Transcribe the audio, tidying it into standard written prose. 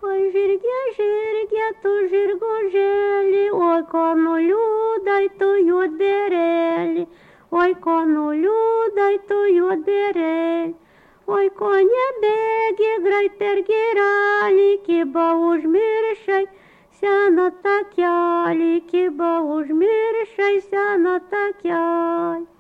Oi, žirge, žirge, tu žirgužėlį, oi, ko nuliūdai, tu juodbėrėlį, oi, ko nuliūdai, tu juodbėrėlį. Oi, ko nebėgi, greit per girelį, kiba užmiršai seną takelį, kiba užmiršai seną takelį.